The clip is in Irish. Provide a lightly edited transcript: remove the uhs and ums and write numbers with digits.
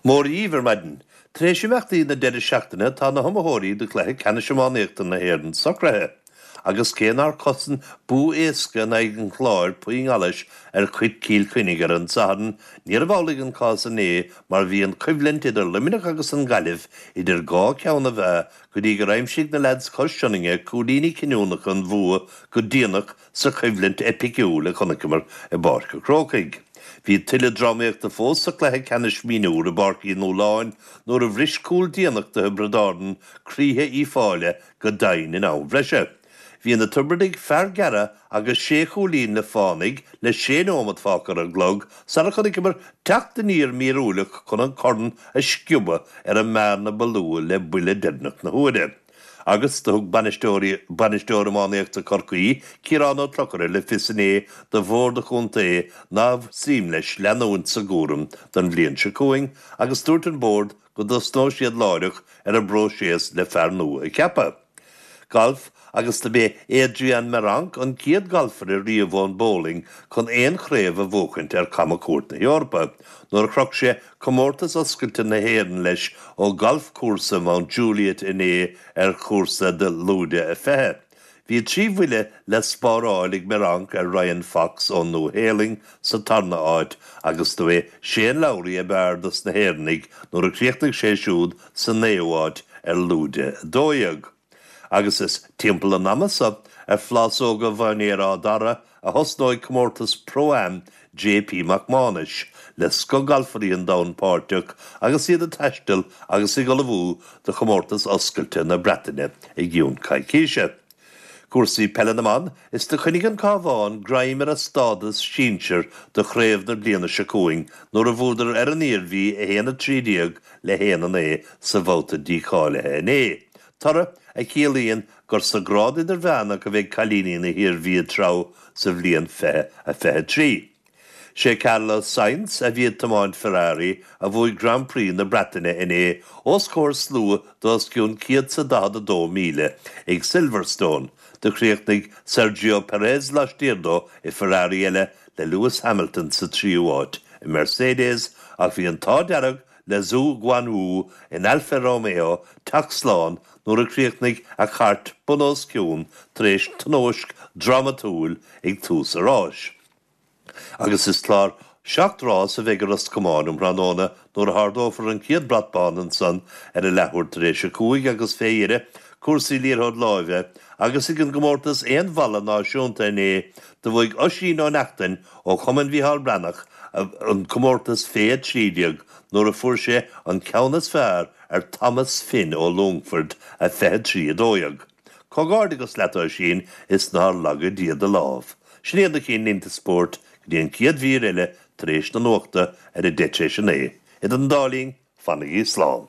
Mór íver maidin, tréisimeachtaí na deire seachtaine tá na homóirí de cléthe ceannaisimánaíochta na hÉireann socrathe, agus céanar cosan bú éasca na an chláir puing alais chuid cíl chuinnig ar an sahadan níor bhálaigh an cása né mar bhí an cuimhlint idir liminach agus an gailibh idir gá ceanna bheith go dtí go raimsigh na lads coistioninge cúdaoine cinúnach an bhua go díanach sa cuimhlint epiciúil a chonacimar i barca crócaig. Bhí tuile drámaíochta fós sa cléthe ceannis míniúr a barcaí nó láin nuair a bhris cúil díanachta bredádan críthe í fáile go dain in ábhreise. Bhí na tubradaigh fear geara agus sé chúlín na fánaigh le sé nómad fácar an glog sa chunigimar teachta níor míúlach chun an corn a sciúba ar an mear na balúa le buile deadnach na huaide. Agus thug banistóir mánaíochta corcaí cirán ó trochar le fisané de bhór de chunta námh sim leis leanún sa gúrum don bblion se cúing agus dúirt an bord go dosnó siad láireach ar a bróséas le fear nua i ceapa. Golf agus tá bé Adrian Merank an ciad golfar i riamhón bowling chun éon chréibh a bhócaint ar Camacúirt na Eorpa, nuair a chroch sé comórtas oscailte na hÉireann leis ó golf cuasa Mount Juliet in ar chósa de Lúide a fethe. Bhí tríomhhuile le spárálaigh Merank ar Ryan Fox ó New Héling sa tarna áit agus do é Shane Lowry a beardas na hÉireannig nuair a chríochtaigh sé siúd sa néomháid ar Lúide dóiag. Agus is timpeall an amasa ar phlasóga bhainnéar á dara a thosnóid comórtas Pro-Am JP McManus le scogalfaí an domhnpáirteach agus iad a teistil agus i go le bhú de chomórtas oscailte na Breataine i gciún caicíise. Cuasaí Pellinamán is de chunig an cábháin graimar a stádas sínsir de chréibh na bliana se cúing nuair a bhúdar ar an íorhí a héana trídíag le héana sa bhóta dícháilethe in Tara a chéalaíonn gur sa grád idir bheanna go bheith cailíní na hiorhí trá sa bhliain a fethe trí. Sé Carlos Sainz a bhíad tamáin Ferrari a bhuaigh Grand Prix na Breataine in os cóir slua dos ciún 102 míle ag Silverstone de chríochtaigh Sergio Perez Lastirdo i Ferrari eile le Lewis Hamilton sa tríomháid i Mercedes ach bhí an tá dearg le Zhou Guanyu in Alfa Romeo taxláán nuair a chríochtaigh a chart bunós ciún tar éis tóisc dramatúil ag tús aráis. Agus is clár seacht rás a bheith ras cumáin ranóna nuair a thardófar an ciad bratbánan san ar a leabhar tar éis a cúig agus féire cuasaí líorthóid láimhe agus i an gomórtas éon bhalla náisiúnta de bhuaigh osí nó neachtain ó chumann bhíthal brannach an comórtas féad trídeag nuair a fuair sé an ceannas fearr ar Thomas Finn ó Longford a fethe tríadóiag. Cogáird agus leatá sin is ná lagad diaad a lámh. Snéad na chin inta sport go dtí an ciad bhír eile tar éis na nuachta ar a deitréis an Iad an dálín fannaigh Islám.